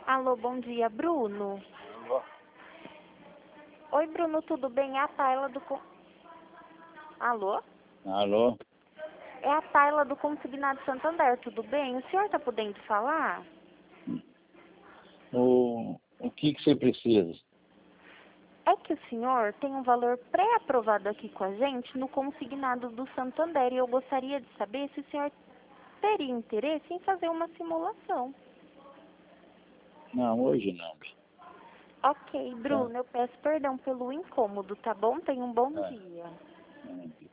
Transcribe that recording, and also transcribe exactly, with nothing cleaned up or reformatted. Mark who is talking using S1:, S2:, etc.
S1: Alô, bom dia, Bruno.
S2: Alô?
S1: Oi, Bruno, tudo bem? É a Tayla do... con- Alô?
S2: Alô?
S1: É a Tayla do Consignado Santander, tudo bem? O senhor está podendo falar?
S2: O, o que que você precisa?
S1: É que o senhor tem um valor pré-aprovado aqui com a gente no Consignado do Santander e eu gostaria de saber se o senhor teria interesse em fazer uma simulação.
S2: Não, hoje não.
S1: Ok,
S2: Tá?
S1: Bruno, eu peço perdão pelo incômodo, tá bom? Tenha um bom
S2: É,
S1: dia.
S2: é.